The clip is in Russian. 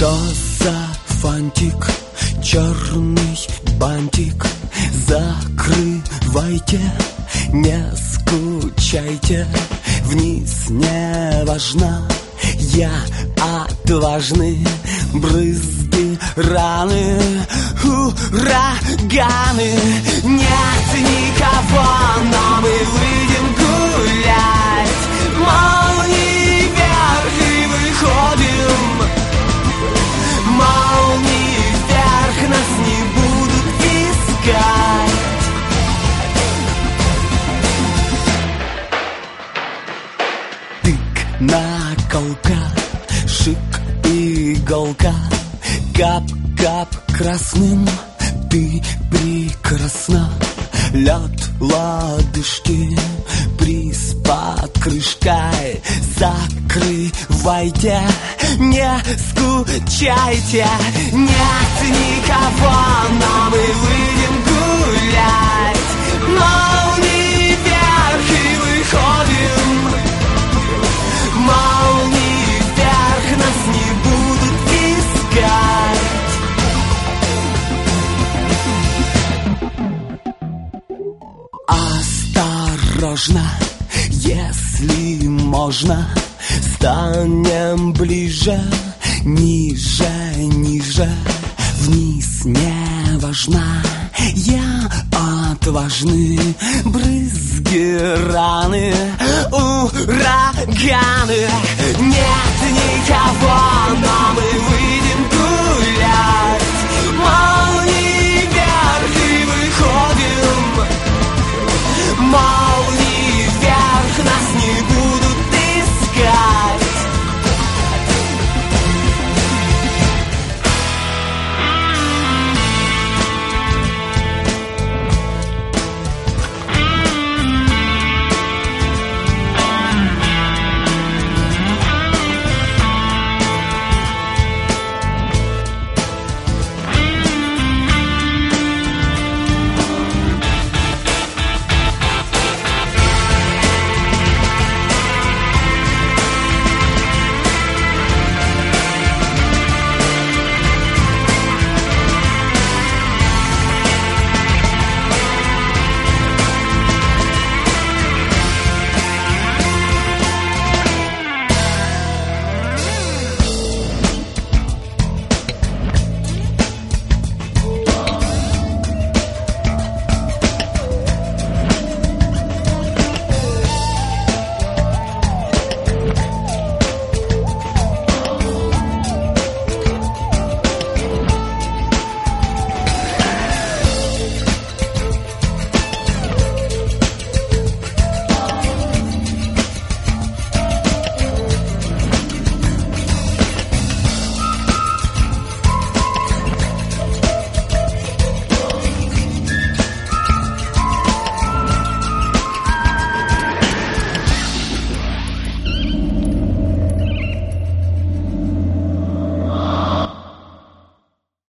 Что за фантик, черный бантик? Закрывайте, не скучайте. Вниз не важно, я отважный. Брызги, раны, ураганы. Нет никого, но мы выйдем гулять. Молнии вверх и выходим. Молнии вверх, нас не будут искать. Тык, наколка, шик, иголка. Кап-кап красным, ты прекрасна. Лед, лодыжки, приз под крышкой. Закрывайте, не скучайте. Нет никого, но мы выйдем гулять. Молнии вверх и выходим. Молнии вверх, нас не будут искать. Осторожно, если можно, станем ближе, ниже, ниже. Вниз не важно, я отважный. Брызги, раны, ураганы. Нет никого, но мы